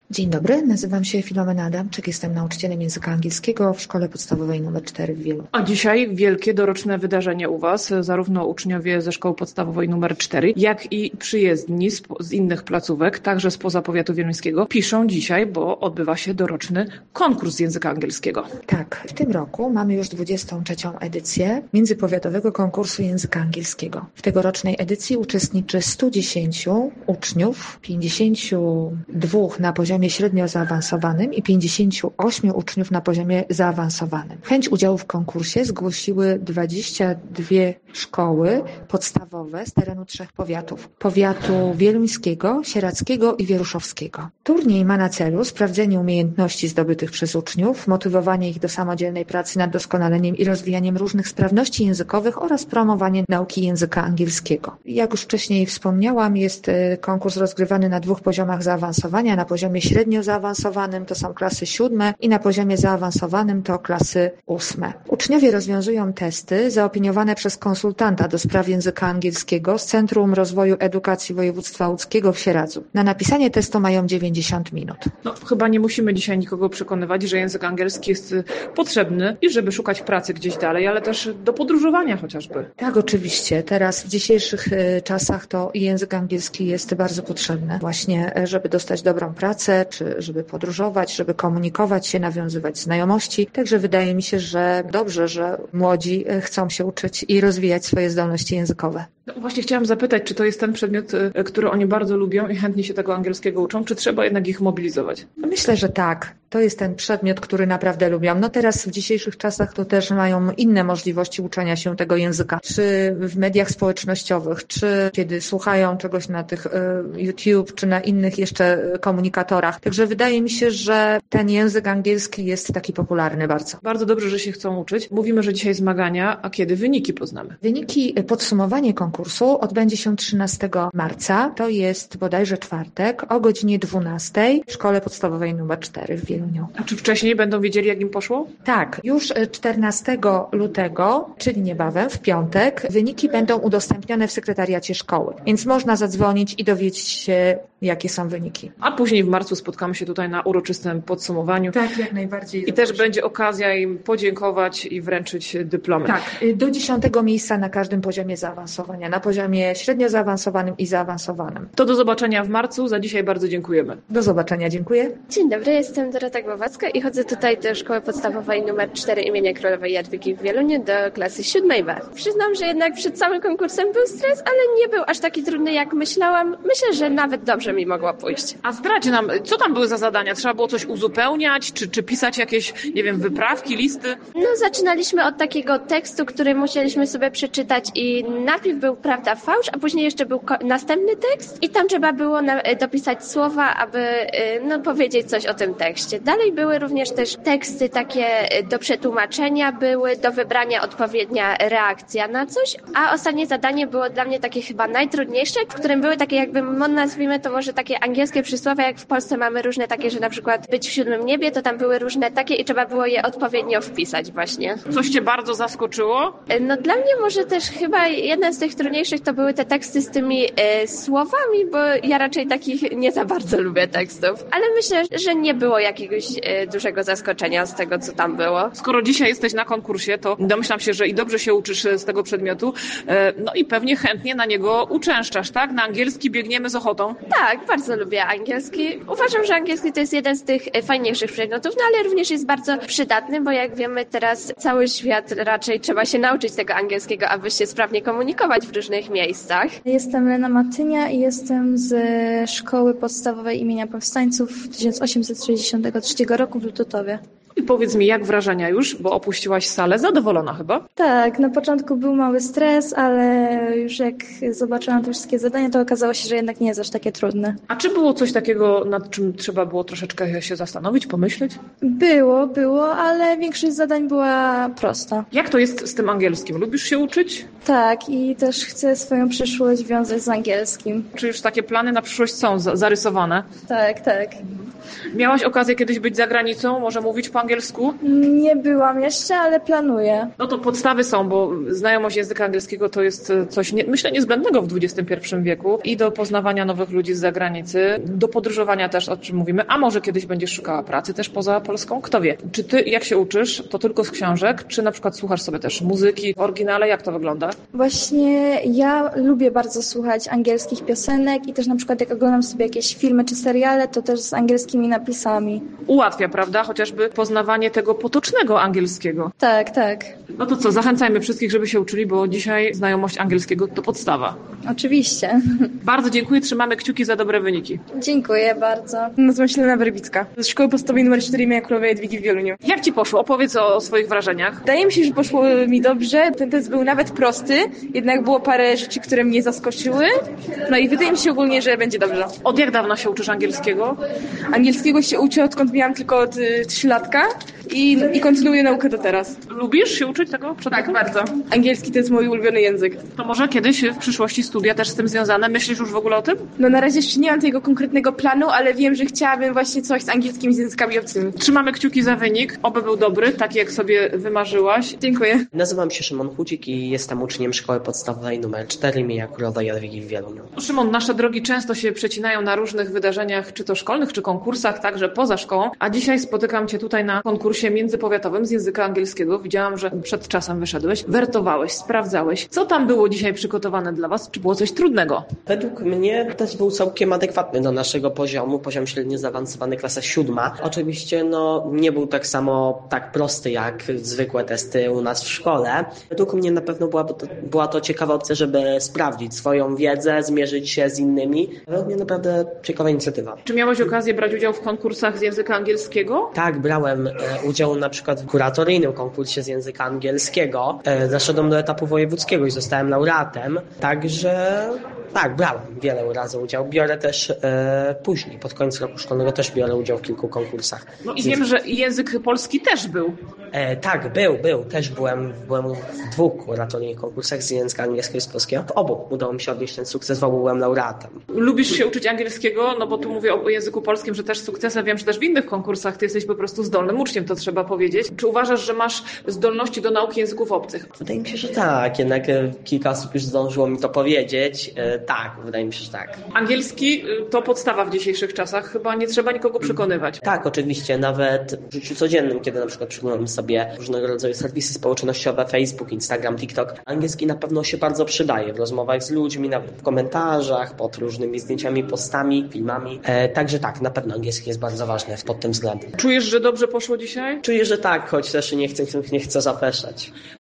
Dzień dobry, nazywam się Filomena Adamczyk, jestem nauczycielem języka angielskiego w Szkole Podstawowej nr 4 w Wieluń. A dzisiaj wielkie doroczne wydarzenie u Was, zarówno uczniowie ze Szkoły Podstawowej nr 4, jak i przyjezdni z innych placówek, także spoza powiatu wieluńskiego, piszą dzisiaj, bo odbywa się doroczny konkurs z języka angielskiego. Tak, w tym roku mamy już 23. edycję międzypowiatowego konkursu języka angielskiego. W tegorocznej edycji uczestniczy 110 uczniów, 52 na poziomie średnio zaawansowanym i 58 uczniów na poziomie zaawansowanym. Chęć udziału w konkursie zgłosiły 22 szkoły podstawowe z terenu 3 powiatów. Powiatu wieluńskiego, sieradzkiego i wieruszowskiego. Turniej ma na celu sprawdzenie umiejętności zdobytych przez uczniów, motywowanie ich do samodzielnej pracy nad doskonaleniem i rozwijaniem różnych sprawności językowych oraz promowanie nauki języka angielskiego. Jak już wcześniej wspomniałam, jest konkurs rozgrywany na 2 poziomach zaawansowania. Na poziomie średnio zaawansowanym to są klasy 7 i na poziomie zaawansowanym to klasy 8. Uczniowie rozwiązują testy zaopiniowane przez konsultanta do spraw języka angielskiego z Centrum Rozwoju Edukacji Województwa Łódzkiego w Sieradzu. Na napisanie testu mają 90 minut. Chyba nie musimy dzisiaj nikogo przekonywać, że język angielski jest potrzebny i żeby szukać pracy gdzieś dalej, ale też do podróżowania chociażby. Tak, oczywiście. Teraz w dzisiejszych czasach to język angielski jest bardzo potrzebny właśnie, żeby dostać dobrą pracę, czy żeby podróżować, żeby komunikować się, nawiązywać znajomości. Także wydaje mi się, że dobrze, że młodzi chcą się uczyć i rozwijać swoje zdolności językowe. Właśnie chciałam zapytać, czy to jest ten przedmiot, który oni bardzo lubią i chętnie się tego angielskiego uczą, czy trzeba jednak ich mobilizować? Myślę, że tak. To jest ten przedmiot, który naprawdę lubią. Teraz w dzisiejszych czasach to też mają inne możliwości uczenia się tego języka. Czy w mediach społecznościowych, czy kiedy słuchają czegoś na tych YouTube, czy na innych jeszcze komunikatorach. Także wydaje mi się, że ten język angielski jest taki popularny bardzo. Bardzo dobrze, że się chcą uczyć. Mówimy, że dzisiaj zmagania, a kiedy wyniki poznamy? Wyniki, podsumowanie konkursu odbędzie się 13 marca. To jest bodajże czwartek o godzinie 12 w Szkole Podstawowej nr 4 w Wieluniu. A czy wcześniej będą wiedzieli, jak im poszło? Tak, już 14 lutego, czyli niebawem, w piątek, wyniki będą udostępnione w sekretariacie szkoły. Więc można zadzwonić i dowiedzieć się, jakie są wyniki. A później w marcu spotkamy się tutaj na uroczystym podsumowaniu. Tak, jak najbardziej. I też będzie okazja im podziękować i wręczyć dyplomy. Tak, do 10 miejsca na każdym poziomie zaawansowania. Na poziomie średnio zaawansowanym i zaawansowanym. To do zobaczenia w marcu. Za dzisiaj bardzo dziękujemy. Do zobaczenia, dziękuję. Dzień dobry, jestem Dorota Głowacka i chodzę tutaj do Szkoły Podstawowej nr 4 imienia Królowej Jadwigi w Wieluniu do klasy 7 B. Przyznam, że jednak przed samym konkursem był stres, ale nie był aż taki trudny, jak myślałam. Myślę, że nawet dobrze mi mogło pójść. A zdradź nam, co tam były za zadania? Trzeba było coś uzupełniać, czy pisać jakieś, wyprawki, listy? Zaczynaliśmy od takiego tekstu, który musieliśmy sobie przeczytać i najpierw był prawda, fałsz, a później jeszcze był następny tekst i tam trzeba było dopisać słowa, aby powiedzieć coś o tym tekście. Dalej były również też teksty takie do przetłumaczenia, były do wybrania odpowiednia reakcja na coś, a ostatnie zadanie było dla mnie takie chyba najtrudniejsze, w którym były takie nazwijmy to może takie angielskie przysłowie, jak w Polsce mamy różne takie, że na przykład być w 7 niebie, to tam były różne takie i trzeba było je odpowiednio wpisać właśnie. Coś Cię bardzo zaskoczyło? Dla mnie może też chyba jeden z tych trudniejszych to były te teksty z tymi słowami, bo ja raczej takich nie za bardzo lubię tekstów, ale myślę, że nie było jakiegoś dużego zaskoczenia z tego, co tam było. Skoro dzisiaj jesteś na konkursie, to domyślam się, że i dobrze się uczysz z tego przedmiotu, i pewnie chętnie na niego uczęszczasz, tak? Na angielski biegniemy z ochotą. Tak, bardzo lubię angielski. Uważam, że angielski to jest jeden z tych fajniejszych przedmiotów, ale również jest bardzo przydatny, bo jak wiemy teraz cały świat raczej trzeba się nauczyć tego angielskiego, aby się sprawnie komunikować w różnych miejscach. Jestem Lena Matynia i jestem z Szkoły Podstawowej imienia Powstańców 1863 roku w Lutotowie. I powiedz mi, jak wrażenia już, bo opuściłaś salę, zadowolona chyba? Tak, na początku był mały stres, ale już jak zobaczyłam te wszystkie zadania, to okazało się, że jednak nie jest aż takie trudne. A czy było coś takiego, nad czym trzeba było troszeczkę się zastanowić, pomyśleć? Było, ale większość zadań była prosta. Jak to jest z tym angielskim? Lubisz się uczyć? Tak, i też chcę swoją przyszłość wiązać z angielskim. Czy już takie plany na przyszłość są zarysowane? Tak. Miałaś okazję kiedyś być za granicą, może mówić po angielsku? Nie byłam jeszcze, ale planuję. No to podstawy są, bo znajomość języka angielskiego to jest coś, myślę, niezbędnego w XXI wieku i do poznawania nowych ludzi z zagranicy, do podróżowania też, o czym mówimy, a może kiedyś będziesz szukała pracy też poza Polską, kto wie. Czy ty, jak się uczysz, to tylko z książek, czy na przykład słuchasz sobie też muzyki w oryginale, jak to wygląda? Właśnie ja lubię bardzo słuchać angielskich piosenek i też na przykład jak oglądam sobie jakieś filmy czy seriale, to też z angielskimi napisami. Ułatwia, prawda? Chociażby poznawanie tego potocznego angielskiego. Tak, tak. No to co, zachęcajmy wszystkich, żeby się uczyli, bo dzisiaj znajomość angielskiego to podstawa. Oczywiście. Bardzo dziękuję, trzymamy kciuki za dobre wyniki. Dziękuję bardzo. Nazywam się Lena Werbicka z Szkoły Podstawowej nr 4 imienia Królowej Jadwigi w Wieluniu. Jak ci poszło? Opowiedz o swoich wrażeniach. Wydaje mi się, że poszło mi dobrze. Ten test był nawet prosty, jednak było parę rzeczy, które mnie zaskoczyły. No i wydaje mi się ogólnie, że będzie dobrze. Od jak dawna się uczysz angielskiego? Angielskiego się uczę, odkąd miałam tylko 3-latka i kontynuuję naukę do teraz. Lubisz się uczyć tego przedmiotu? Tak, bardzo. Angielski to jest mój ulubiony język. To może kiedyś w przyszłości studia też z tym związane? Myślisz już w ogóle o tym? No na razie jeszcze nie mam tego konkretnego planu, ale wiem, że chciałabym właśnie coś z angielskim, z językami obcymi. Trzymamy kciuki za wynik. Oby był dobry, taki jak sobie wymarzyłaś. Dziękuję. Nazywam się Szymon Chudzik i jestem uczniem Szkoły Podstawowej nr 4 imienia Królowej Jadwigi w Wieluniu. Szymon, nasze drogi często się przecinają na różnych wydarzeniach, czy to szkolnych, czy konkursach, także poza szkołą. A dzisiaj spotykam Cię tutaj na konkursie międzypowiatowym z języka angielskiego. Widziałam, że przed czasem wyszedłeś, wertowałeś, sprawdzałeś. Co tam było dzisiaj przygotowane dla Was? Czy było coś trudnego? Według mnie test był całkiem adekwatny do naszego poziomu, poziom średnio zaawansowany, klasa 7. Oczywiście nie był tak prosty jak zwykłe testy u nas w szkole. Według mnie na pewno była to ciekawa opcja, żeby sprawdzić swoją wiedzę, zmierzyć się z innymi. Według mnie naprawdę ciekawa inicjatywa. Czy miałeś okazję brać udział w konkursach z języka angielskiego? Tak, brałem udział na przykład w kuratoryjnym konkursie z języka angielskiego. Zaszedłem do etapu wojewódzkiego i zostałem laureatem. Także tak, brałem wiele razy udział. Biorę też później, pod koniec roku szkolnego też biorę udział w kilku konkursach. No i wiem, że język polski też był. Tak, był. Też byłem w 2 kuratoryjnych konkursach z języka angielskiego i z polskiego. W obu udało mi się odnieść ten sukces, w obu byłem laureatem. Lubisz się uczyć angielskiego? No bo tu mówię o języku polskim, że też sukcesem. Wiem, że też w innych konkursach ty jesteś po prostu zdolnym uczniem, to trzeba powiedzieć. Czy uważasz, że masz zdolności do nauki języków obcych? Wydaje mi się, że tak. Jednak kilka osób już zdążyło mi to powiedzieć. Tak, wydaje mi się, że tak. Angielski to podstawa w dzisiejszych czasach. Chyba nie trzeba nikogo przekonywać. Tak, oczywiście. Nawet w życiu codziennym, kiedy na przykład przeglądamy sobie różnego rodzaju serwisy społecznościowe, Facebook, Instagram, TikTok, angielski na pewno się bardzo przydaje w rozmowach z ludźmi, nawet w komentarzach, pod różnymi zdjęciami, postami, filmami. Także tak, na pewno angielski jest bardzo ważny pod tym względem. Czujesz, że dobrze poszło dzisiaj? Czuję, że tak, choć też nie chcę zapeszać.